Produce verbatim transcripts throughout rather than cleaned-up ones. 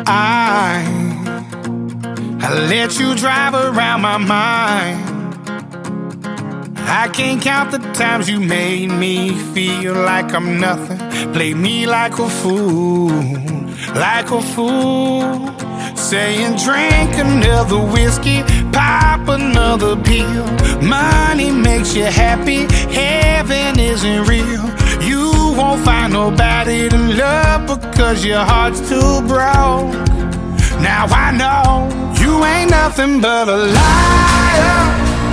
I, I let you drive around my mind. I can't count the times you made me feel like I'm nothing. Played me like a fool, like a fool. Saying drink another whiskey, pop another pill. Money makes you happy, heaven isn't real. You won't find nobody to love because your heart's too broke. Now I know you ain't nothing but a liar.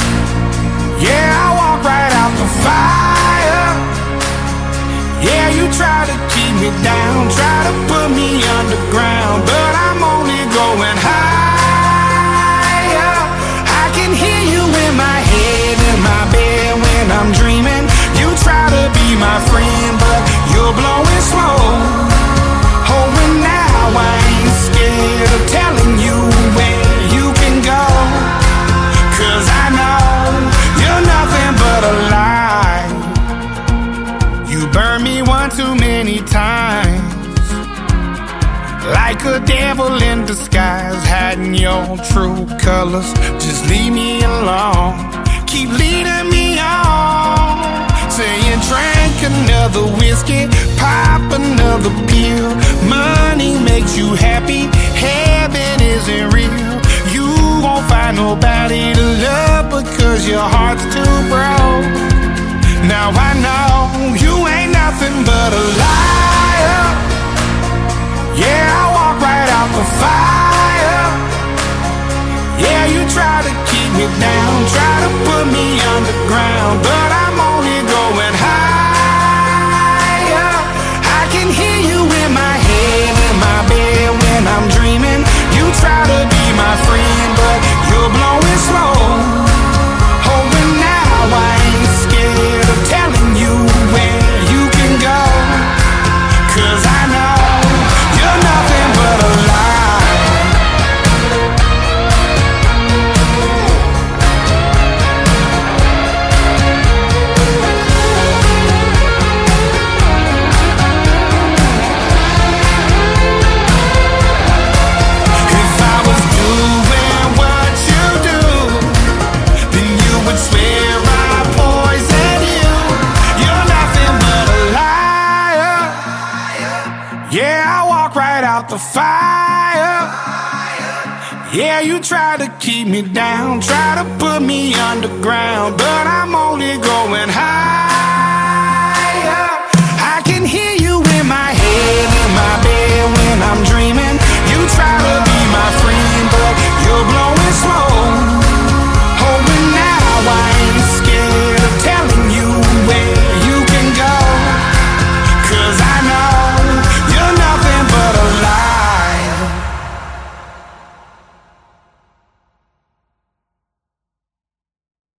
Yeah, I walk right out the fire. Yeah, you try to keep me down, try to put me underground, but I'm only going higher. I can hear you in my head, in my bed when I'm dreaming. You try to be my friend, but you're blowing smoke. Oh, and now I ain't scared of telling you where you can go, 'cause I know you're nothing but a lie. You burned me one too many times, like a devil in disguise, hiding your true colors. Just leave me alone, keep leading me on. Saying drink another whiskey, pop another pill. Money makes you happy, heaven isn't real. You won't find nobody to love because your heart's too broke. Now I know you ain't nothing but a liar. Yeah, I walk right out the fire. Yeah, you try to keep me down, try to put me underground, but I'm only going higher. I can hear you in my head, in my bed when I'm dreaming. You try to be my friend, but you're blowing smoke. Oh, and now I ain't scared of telling you where you can go, 'cause I know you're nothing but a lie. If I was doing what you do, then you would swear I poison you. You're nothing but a liar. Yeah, I walk right out the fire. Yeah, you try to keep me down, try to put me underground, but I'm only going high.